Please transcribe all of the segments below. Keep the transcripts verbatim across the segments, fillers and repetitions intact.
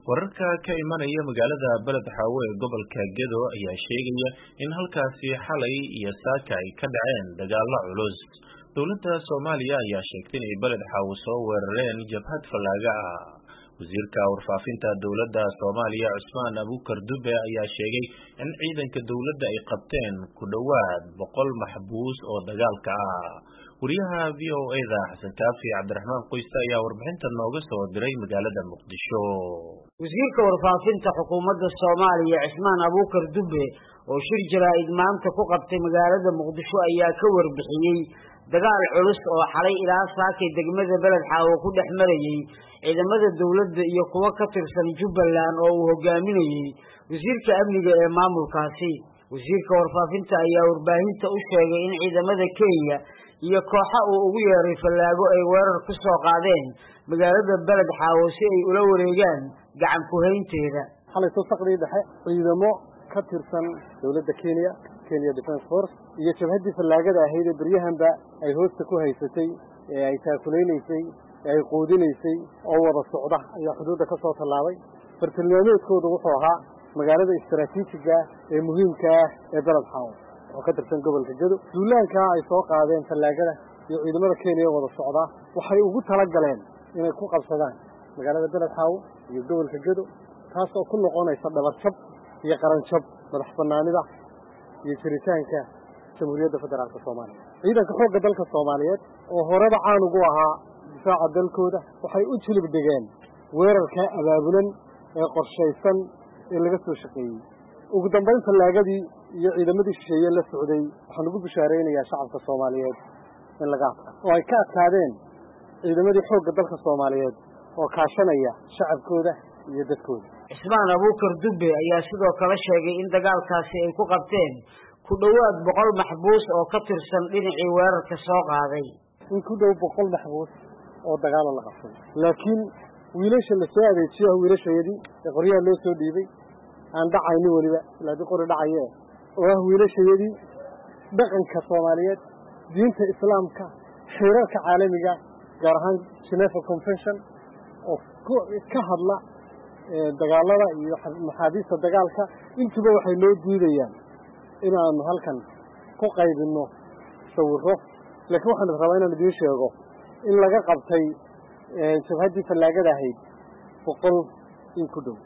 wararka ka imanaya magaalada Balad Xaawo ee gobolka Gedo ayaa sheegaya in halkaasi xalay iyo saaka ay ka dhaceen dagaalo culus. Dowladda Soomaaliya ayaa sheegtay in Balad Xaawo soo weerareen jabhad falaaga ah. Wasiirka warfaafinta dowladda Soomaaliya Cusmaan Abuukar Dube ayaa sheegay in ciidanka dowladda ay qabteen ku dhawaad boqol maxbuus oo dagaalka ah. Wariyaha V O A-da Xasan Kaafi Cabdiraxmaan Qoyste ayaa warbixinta nooga soo diray magaalada Muqdisho. wasiirka warfaafinta xukuumadda Soomaaliya Cusmaan Abuukar Dube oo shir jaraa'id maanta ku qabtay magaalada Muqdisho ayaa ka warbixiyay dagaal culus oo xalay ilaa saakay degmada Balad Xaawo ku dhex marayay ciidamada dowladda iyo kuwa ka tirsan Jubbaland oo uu hogaaminayay wasiirka amniga ee maamulkaasi. wasiirka warfaafinta ayaa warbaahinta u sheegay in ciidamada Kenya iyo kooxa uu ugu yeeray falaago ay weerar ku soo qaadeen magaalada Balad Xaawo si ay ula wareegaan gacan ku haynteeda. xalay soo saqday dhexe ciidamo ka tirsan dowladda Kenya Kenya Defense Force iyo jabhadii falaagada ahayd ee baryahanba ay hoosta ku haysatay ee ay taakuleysay ay qoodinaysay oo wada socda ayaa xuduudda ka soo tallaabay. bartilmaameedkoodu wuxuu ahaa magaalada istiraatiijiga ee muhiimka ah ee Balad Xaawo oo ka tirsan gobolka Gedo. duulaanka ay soo qaadeen falaagada iyo ciidamada Kenya wada socda waxay ugu tala galeen inay ku qabsadaan magaalada Balad Xaawo iyo gobolka Gedo, taas oo ku noqonaysa dhabarjab iyo qaranjab madax banaanida iyo jiritaanka Jamhuuriyadda Federaalka Soomaaliya. ciidanka xoogga dalka Soomaaliyeed oo horeba caan ugu ahaa difaaca dalkooda waxay u jilib dhigeen weerarka abaabulan ee qorshaysan ee laga soo shaqeeyay. ugu dambeyn falaagadii iyo ciidamadii shisheeye la socday waxaan ugu bishaareynayaa shacabka Soomaaliyeed in laga adkaa oo ay ka adkaadeen ciidamadii xoogga dalka Soomaaliyeed oo kaashanaya shacabkooda iyo dadkooda. Cusmaan Abuukar Dube ayaa sidoo kale sheegay in dagaalkaasi ay ku qabteen ku dhawaad boqol maxbuus oo ka tirsan dhinacii weerarka soo qaaday. in ku dhow boqol maxbuus oo dagaal la qabtay, laakiin wiilasha la soo adeejiyo wiilashayadii ee qoryaha loo soo dhiibay aan dhacayni waliba ilaa qori dhacayee oo ah wiilashayadii dhaqanka Soomaaliyeed, diinta Islaamka, xeerarka caalamiga gaar ahaan Geneva Convention oo ka hadla dagaalada iyo maxaabiista dagaalka intuba waxay loo diidayaan inaanu halkan ku qaybino sawirro. laakiin waxaan rabaa inaan idiin sheego in laga qabtay jabhadii falaagada ahayd boqol in ku dhow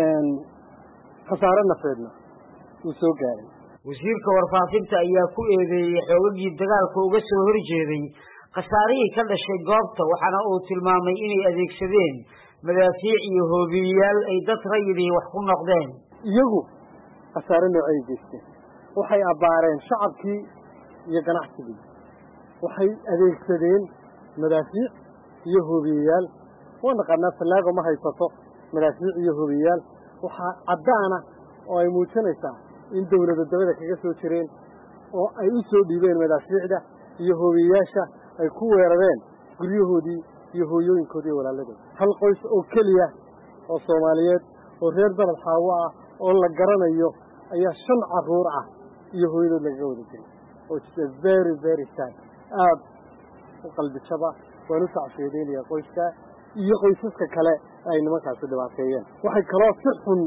khasaare nafeedna uu soo gaaray. wasiirka warfaafinta ayaa ku eedeeyay xoogagii dagaalka uga soo horjeeday khasaarihii ka dhashay goobta, waxaana uu tilmaamay inay adeegsadeen madaafiic iyo hoobiyayaal ay dad rayidii wax ku noqdeen. iyagu khasaare noocay geysteen waxay abbaareen shacabkii iyo ganacsigii, waxay adeegsadeen madaafiic iyo hoobiyayaal. waa naqaanaa falaago ma haysato madaafiic iyo hoobiyayaal. waxaa caddaana oo ay muujinaysaa in dowladda dabada kaga soo jireen oo ay u soo dhiibeen madaafiicda iyo hoobiyayaasha ay ku weerareen guryahoodii iyo hooyooyinkoodii walaaladooda. hal qoys oo keliya oo Soomaaliyeed oo reer Balad Xaawo ah oo la garanayo ayaa shan carruur ah iyo hooyadood laga wada jiray, oo is very very sad. aad u qalbi jaba waan u tacsiyeynaya qoyska iyo qoysaska kale ay nimankaasi dhibaateeyeen. waxay kaloo si xun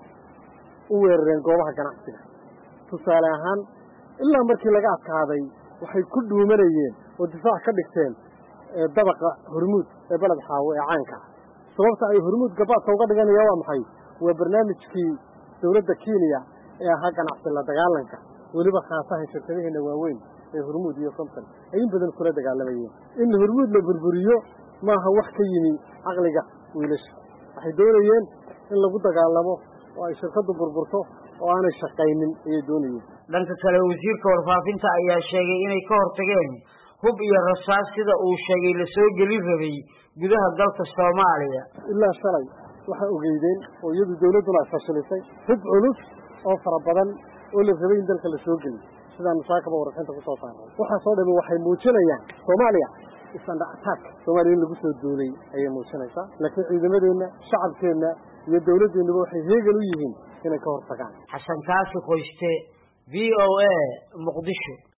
u weerareen goobaha ganacsiga. tusaale ahaan ilaa markii laga adkaaday waxay ku dhuumanayeen oo difaac ka dhigteen dabaqa Hormuud ee Balad Xaawo ee caanka ah. sababta ay Hormuud gabaadka uga dhiganayaan waa maxay? waa barnaamijkii dowladda Kenya ee ahaa ganacsi la dagaalanka, weliba khaasahan shirkadaheena waaweyn ee Hormuud iyo Samsung ay in badan kula dagaalamayeen. in Hormuud la burburiyo maaha wax ka yimi caqliga wiilasha. waxay doonayeen in lagu dagaalamo oo ay shirkadu burburto oo aanay shaqaynin ayay doonayeen. dhanka kale wasiirka warfaafinta ayaa sheegay inay ka hortageen hub iyo rasaas sida uu sheegay la soo gelin rabay gudaha dalka Soomaaliya. ilaa shalay waxa ogeydeen oo iyadu dawladuna fashilisay hub culus oo fara badan oo la rabay in dalka la soo geliyo sidaan saakaba warqinta ku soo saaray. waxa soo dhamay waxay muujinayaan Soomaaliya isaan attack Soomaaliya lagu soo duulay ayay muujinaysaa. laakiin ciidamadeena, shacabkeena iyo dawladdeena waxay heegan u yihiin inay ka hortagaan. Xasan Kaafi Qoyste, V O A, Muqdisho.